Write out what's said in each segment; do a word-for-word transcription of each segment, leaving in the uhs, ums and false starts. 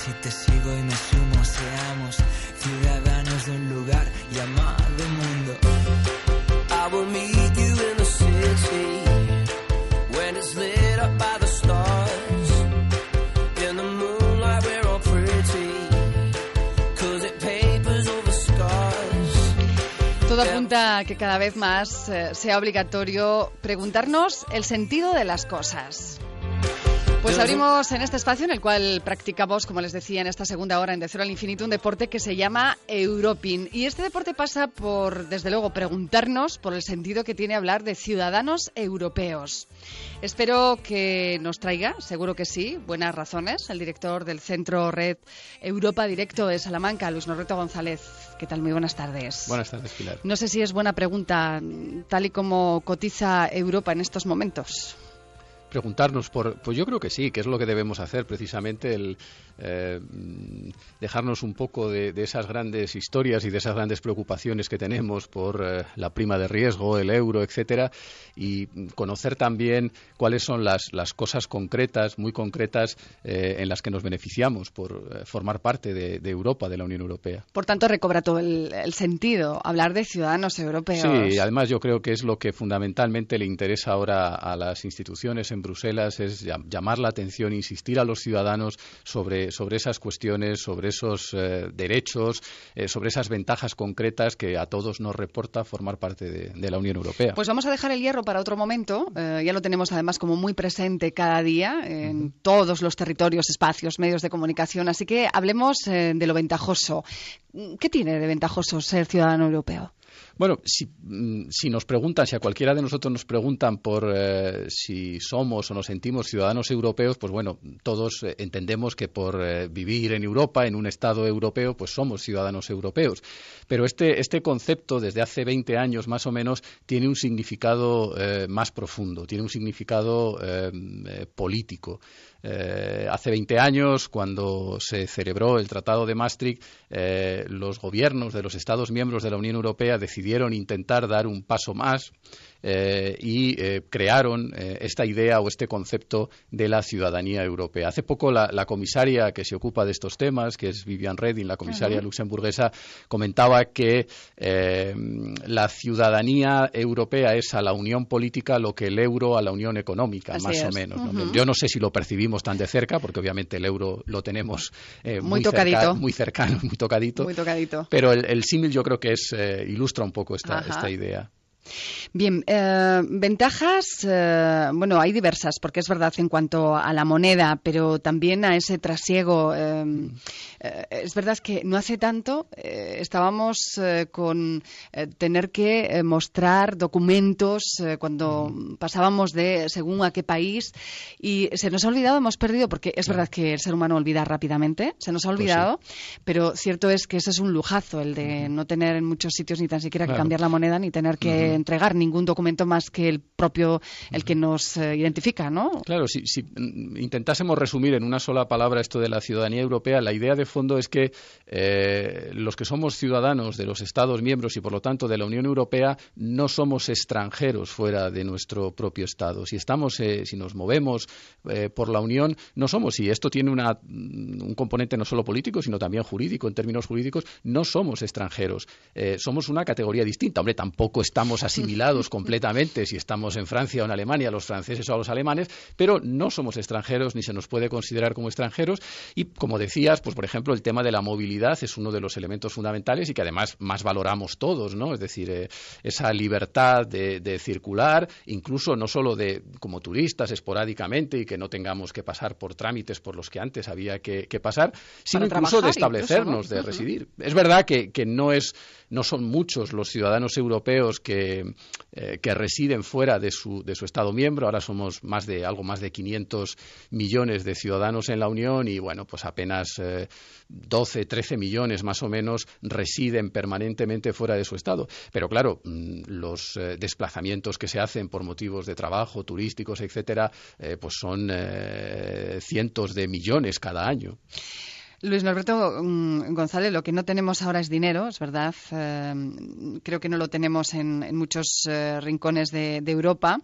si te sigo y me sumo, seamos ciudadanos de un lugar llamado mundo. I will meet you in the city when it's lit up by the stars. In the moonlight we're all pretty, 'cause it papers over scars. Todo apunta a que cada vez más eh, sea obligatorio preguntarnos el sentido de las cosas. Pues abrimos en este espacio en el cual practicamos, como les decía, en esta segunda hora en De Cero al Infinito, un deporte que se llama Europin. Y este deporte pasa por, desde luego, preguntarnos por el sentido que tiene hablar de ciudadanos europeos. Espero que nos traiga, seguro que sí, buenas razones, el director del Centro Red Europa Directo de Salamanca, Luis Norberto González. ¿Qué tal? Muy buenas tardes. Buenas tardes, Pilar. No sé si es buena pregunta, tal y como cotiza Europa en estos momentos. Preguntarnos por, pues yo creo que sí, que es lo que debemos hacer precisamente, el eh, dejarnos un poco de, de esas grandes historias y de esas grandes preocupaciones que tenemos por eh, la prima de riesgo, el euro, etcétera, y conocer también cuáles son las, las cosas concretas, muy concretas, eh, en las que nos beneficiamos por eh, formar parte de, de Europa, de la Unión Europea. Por tanto, recobra todo el, el sentido hablar de ciudadanos europeos. Sí, además yo creo que es lo que fundamentalmente le interesa ahora a las instituciones en Bruselas, es llamar la atención, insistir a los ciudadanos sobre, sobre esas cuestiones, sobre esos eh, derechos, eh, sobre esas ventajas concretas que a todos nos reporta formar parte de, de la Unión Europea. Pues vamos a dejar el hierro para otro momento. Eh, ya lo tenemos además como muy presente cada día en uh-huh. todos los territorios, espacios, medios de comunicación. Así que hablemos eh, de lo ventajoso. ¿Qué tiene de ventajoso ser ciudadano europeo? Bueno, si, si nos preguntan, si a cualquiera de nosotros nos preguntan por eh, si somos o nos sentimos ciudadanos europeos, pues bueno, todos eh, entendemos que por eh, vivir en Europa, en un Estado europeo, pues somos ciudadanos europeos. Pero este, este concepto, desde hace veinte años más o menos, tiene un significado eh, más profundo, tiene un significado eh, eh, político. Eh, hace veinte años, cuando se celebró el Tratado de Maastricht, eh, los gobiernos de los Estados miembros de la Unión Europea decidieron intentar dar un paso más eh, y eh, crearon eh, esta idea o este concepto de la ciudadanía europea. Hace poco la, la comisaria que se ocupa de estos temas, que es Viviane Reding, la comisaria uh-huh. luxemburguesa, comentaba que eh, la ciudadanía europea es a la unión política lo que el euro a la unión económica, Así más es. o menos. Uh-huh. ¿no? Yo no sé si lo percibimos tan de cerca, porque obviamente el euro lo tenemos eh, muy, muy tocadito, cerca, muy cercano, muy tocadito. Muy tocadito. Pero el, el símil yo creo que es eh, ilustra un poco esta, esta idea. Bien, eh, ventajas, eh, bueno, hay diversas, porque es verdad en cuanto a la moneda, pero también a ese trasiego. Eh, eh, es verdad que no hace tanto eh, estábamos eh, con eh, tener que eh, mostrar documentos eh, cuando mm. pasábamos de según a qué país, y se nos ha olvidado, hemos perdido, porque es verdad que el ser humano olvida rápidamente, se nos ha olvidado, pues sí. Pero cierto es que ese es un lujazo, el de no tener en muchos sitios ni tan siquiera que claro. cambiar la moneda, ni tener que uh-huh. entregar ningún documento más que el propio, el que nos eh, identifica, ¿no? Claro, si, si intentásemos resumir en una sola palabra esto de la ciudadanía europea, la idea de fondo es que eh, los que somos ciudadanos de los Estados miembros y por lo tanto de la Unión Europea no somos extranjeros fuera de nuestro propio Estado. Si estamos, eh, si nos movemos eh, por la Unión, no somos, y esto tiene una, un componente no solo político, sino también jurídico, en términos jurídicos, no somos extranjeros. Eh, somos una categoría distinta. Hombre, tampoco estamos asimilados completamente si estamos en Francia o en Alemania, los franceses o los alemanes, pero no somos extranjeros ni se nos puede considerar como extranjeros. Y como decías, pues por ejemplo, el tema de la movilidad es uno de los elementos fundamentales y que además más valoramos todos, ¿no? Es decir, eh, esa libertad de, de circular, incluso no solo de como turistas esporádicamente y que no tengamos que pasar por trámites por los que antes había que, que pasar, sino Para incluso de establecernos, incluso, ¿no? de residir. Uh-huh. Es verdad que, que no es no son muchos los ciudadanos europeos que, eh, que residen fuera de su, de su Estado miembro. Ahora somos más de algo más de quinientos millones de ciudadanos en la Unión y, bueno, pues apenas eh, doce, trece millones más o menos residen permanentemente fuera de su Estado. Pero, claro, los eh, desplazamientos que se hacen por motivos de trabajo, turísticos, etcétera, eh, pues son eh, cientos de millones cada año. Luis Norberto um, González, lo que no tenemos ahora es dinero, es verdad. Eh, creo que no lo tenemos en, en muchos eh, rincones de, de Europa,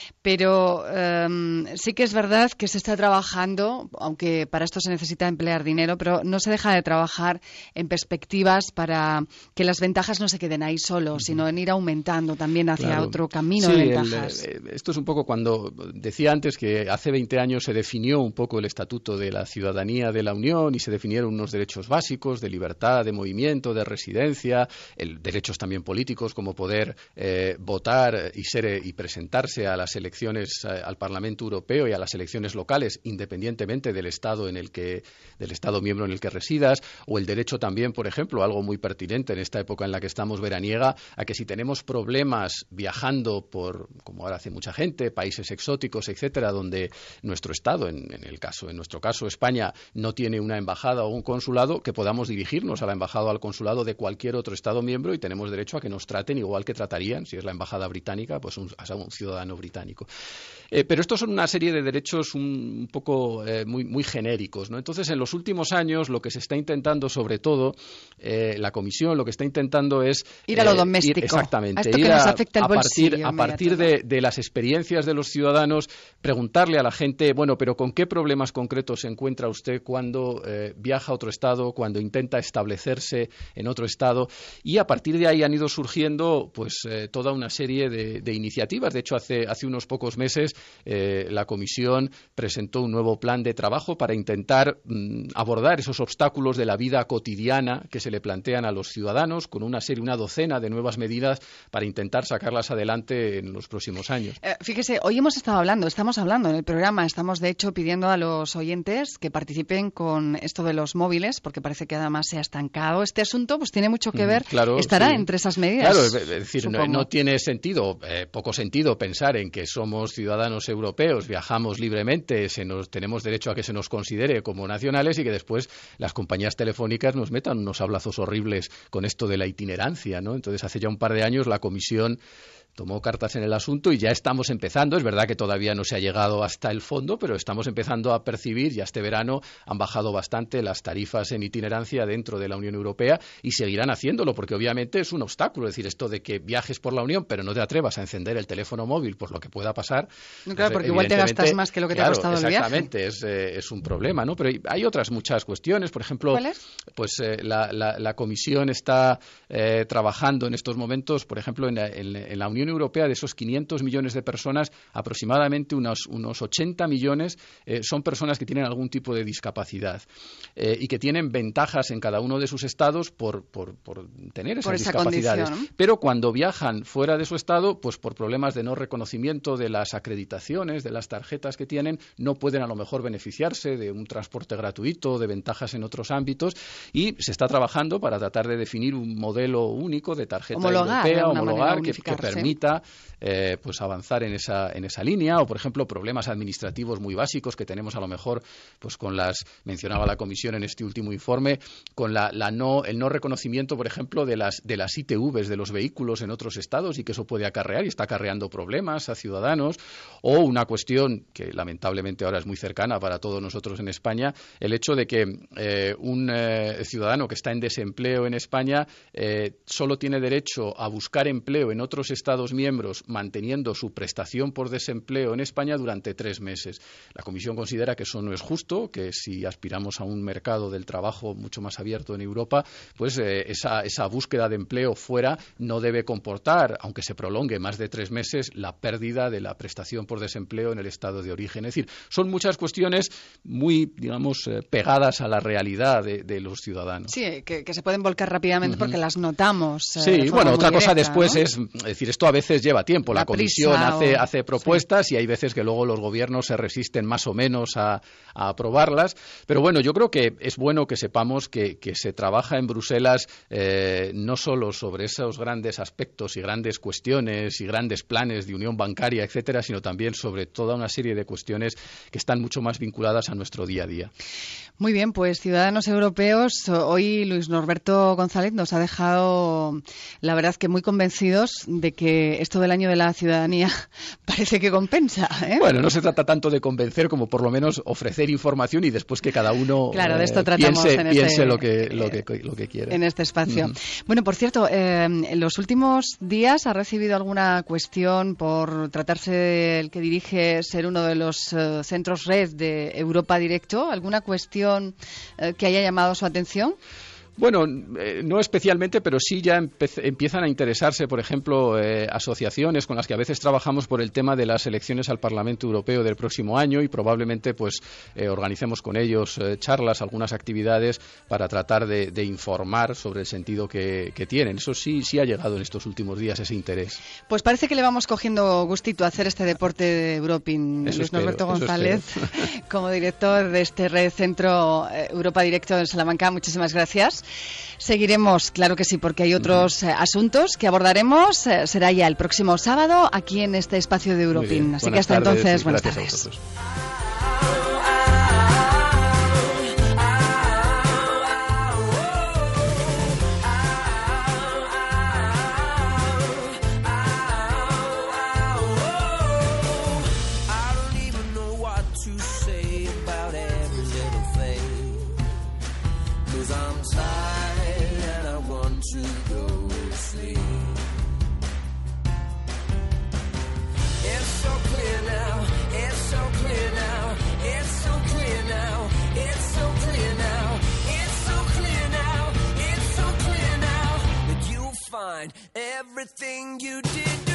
pero eh, sí que es verdad que se está trabajando, aunque para esto se necesita emplear dinero, pero no se deja de trabajar en perspectivas para que las ventajas no se queden ahí solo, uh-huh. sino en ir aumentando también hacia claro. otro camino sí, de ventajas. El, esto es un poco cuando decía antes que hace veinte años se definió un poco el estatuto de la ciudadanía de la Unión y se definieron unos derechos básicos de libertad, de movimiento, de residencia, el, derechos también políticos como poder eh, votar y ser y presentarse a las elecciones a, al Parlamento Europeo y a las elecciones locales independientemente del estado en el que del estado miembro en el que residas, o el derecho también, por ejemplo, algo muy pertinente en esta época en la que estamos veraniega, a que si tenemos problemas viajando por, como ahora hace mucha gente, países exóticos, etcétera, donde nuestro estado, en, en el caso, en nuestro caso España, no tiene una embajada o un consulado, que podamos dirigirnos a la embajada o al consulado de cualquier otro estado miembro y tenemos derecho a que nos traten igual que tratarían, si es la embajada británica, pues un, a un ciudadano británico. Eh, pero estos son una serie de derechos un, un poco eh, muy, muy genéricos, ¿no? Entonces, en los últimos años, lo que se está intentando, sobre todo, eh, la Comisión, lo que está intentando es ir a lo eh, doméstico, ir, exactamente, a esto ir que a, nos afecta el a partir, bolsillo, a partir de, de las experiencias de los ciudadanos, preguntarle a la gente, bueno, pero ¿con qué problemas concretos se encuentra usted cuando eh, viaja a otro estado, cuando intenta establecerse en otro estado? Y a partir de ahí han ido surgiendo, pues, eh, toda una serie de, de iniciativas. De hecho, hace, hace unos pocos meses eh, la Comisión presentó un nuevo plan de trabajo para intentar mm, abordar esos obstáculos de la vida cotidiana que se le plantean a los ciudadanos, con una serie, una docena de nuevas medidas para intentar sacarlas adelante en los próximos años. Eh, fíjese, hoy hemos estado hablando, estamos hablando en el programa, estamos de hecho pidiendo a los oyentes que participen con esto de los móviles, porque parece que además se ha estancado este asunto, pues tiene mucho que ver, mm, claro, estará sí. entre esas medidas. Claro, es decir, no, no tiene sentido, eh, poco sentido pensar en que somos ciudadanos europeos, viajamos libremente, se nos, tenemos derecho a que se nos considere como nacionales y que después las compañías telefónicas nos metan unos hablazos horribles con esto de la itinerancia, ¿no? Entonces, hace ya un par de años la Comisión tomó cartas en el asunto y ya estamos empezando. Es verdad que todavía no se ha llegado hasta el fondo, pero estamos empezando a percibir, ya este verano han bajado bastante las tarifas en itinerancia dentro de la Unión Europea y seguirán haciéndolo, porque obviamente es un obstáculo. Es decir, esto de que viajes por la Unión, pero no te atrevas a encender el teléfono móvil por lo que pueda pasar. No, claro, porque igual te gastas más que lo que claro, te ha costado el viaje. Exactamente, es, eh, es un problema, ¿no? Pero hay otras muchas cuestiones. Por ejemplo, ¿cuáles? Pues eh, la, la, la Comisión está eh, trabajando en estos momentos, por ejemplo, en la, en, en la Unión Europea, de esos quinientos millones de personas, aproximadamente unos, unos ochenta millones eh, son personas que tienen algún tipo de discapacidad eh, y que tienen ventajas en cada uno de sus estados por, por, por tener esas por esa discapacidades. Condición, ¿no? Pero cuando viajan fuera de su estado, pues por problemas de no reconocimiento de las acreditaciones, de las tarjetas que tienen, no pueden a lo mejor beneficiarse de un transporte gratuito, de ventajas en otros ámbitos, y se está trabajando para tratar de definir un modelo único de tarjeta homologar, europea, homologar, que, que permita eh, pues avanzar en esa, en esa línea, o por ejemplo problemas administrativos muy básicos que tenemos a lo mejor pues con las, mencionaba la Comisión en este último informe, con la, la no, el no reconocimiento, por ejemplo, de las, de las I T Vs de los vehículos en otros estados, y que eso puede acarrear y está acarreando problemas a ciudadanos, o una cuestión que lamentablemente ahora es muy cercana para todos nosotros en España, el hecho de que eh, un eh, ciudadano que está en desempleo en España eh, solo tiene derecho a buscar empleo en otros estados miembros manteniendo su prestación por desempleo en España durante tres meses. La Comisión considera que eso no es justo, que si aspiramos a un mercado del trabajo mucho más abierto en Europa, pues eh, esa, esa búsqueda de empleo fuera no debe comportar, aunque se prolongue más de tres meses, la pérdida de la prestación por desempleo en el estado de origen. Es decir, son muchas cuestiones muy, digamos, eh, pegadas a la realidad de, de los ciudadanos. Sí, que, que se pueden volcar rápidamente uh-huh. porque las notamos. Eh, sí, bueno, otra cosa directa, después ¿no? es, es decir, esto a veces lleva tiempo. La, la Comisión hace, o... hace propuestas sí. y hay veces que luego los gobiernos se resisten más o menos a, a aprobarlas. Pero bueno, yo creo que es bueno que sepamos que, que se trabaja en Bruselas eh, no solo sobre esos grandes aspectos y grandes cuestiones y grandes planes de unión bancaria, etcétera, sino también sobre toda una serie de cuestiones que están mucho más vinculadas a nuestro día a día. Muy bien, pues ciudadanos europeos, hoy Luis Norberto González nos ha dejado, la verdad, que muy convencidos de que que esto del año de la ciudadanía parece que compensa, ¿eh? Bueno, no se trata tanto de convencer como por lo menos ofrecer información y después que cada uno claro, de esto eh, tratamos piense, en piense este, lo que lo que lo que quiere. En este espacio. Mm. Bueno, por cierto, eh, en los últimos días ha recibido alguna cuestión por tratarse del que dirige ser uno de los uh, centros red de Europa Directo, alguna cuestión uh, que haya llamado su atención. Bueno, eh, no especialmente, pero sí ya empe- empiezan a interesarse, por ejemplo, eh, asociaciones con las que a veces trabajamos por el tema de las elecciones al Parlamento Europeo del próximo año y probablemente pues eh, organicemos con ellos eh, charlas, algunas actividades para tratar de, de informar sobre el sentido que, que tienen. Eso sí, sí ha llegado en estos últimos días ese interés. Pues parece que le vamos cogiendo gustito a hacer este deporte de Europin. Eso Luis espero, Norberto eso González, como director de este Red Centro eh, Europa Directo en Salamanca, muchísimas gracias. Seguiremos, claro que sí, porque hay otros eh, asuntos que abordaremos. Eh, será ya el próximo sábado aquí en este espacio de Europin. Así Buenas que hasta tardes, entonces, buenas gracias tardes. A vosotros. Everything you did